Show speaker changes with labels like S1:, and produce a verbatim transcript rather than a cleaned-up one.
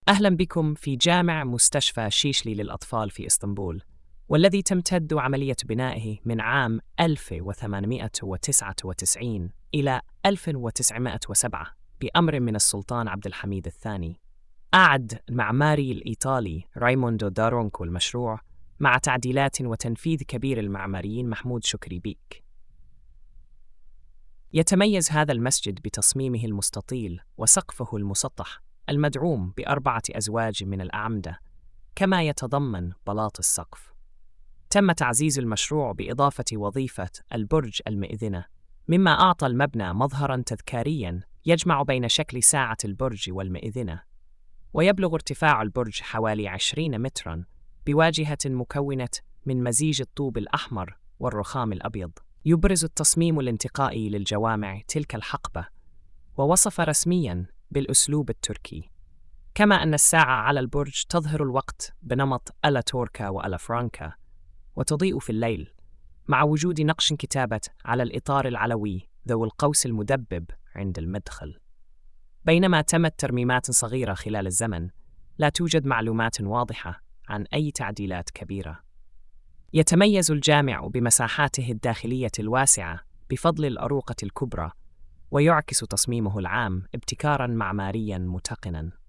S1: أهلا بكم في جامع مستشفى شيشلي للأطفال في إسطنبول، والذي تمتد عملية بنائه من عام ألف وثمانمائة وتسعة وتسعين إلى ألف وتسعمائة وسبعة بأمر من السلطان عبد الحميد الثاني. أعد المعماري الإيطالي رايموندو دارونكو المشروع مع تعديلات وتنفيذ كبير المعماريين محمود شكري بيك. يتميز هذا المسجد بتصميمه المستطيل وسقفه المسطح المدعوم بأربعة أزواج من الأعمدة، كما يتضمن بلاط السقف. تم تعزيز المشروع بإضافة وظيفة البرج المئذنة، مما أعطى المبنى مظهراً تذكارياً يجمع بين شكل ساعة البرج والمئذنة. ويبلغ ارتفاع البرج حوالي عشرين متراً بواجهة مكونة من مزيج الطوب الأحمر والرخام الأبيض. يبرز التصميم الانتقائي للجوامع تلك الحقبة، ووصف رسمياً بالأسلوب التركي، كما أن الساعة على البرج تظهر الوقت بنمط ألا توركا وألا فرانكا، وتضيء في الليل، مع وجود نقش كتابة على الإطار العلوي ذو القوس المدبب عند المدخل. بينما تمت ترميمات صغيرة خلال الزمن، لا توجد معلومات واضحة عن أي تعديلات كبيرة. يتميز الجامع بمساحاته الداخلية الواسعة بفضل الأروقة الكبرى، ويعكس تصميمه العام ابتكاراً معمارياً متقناً.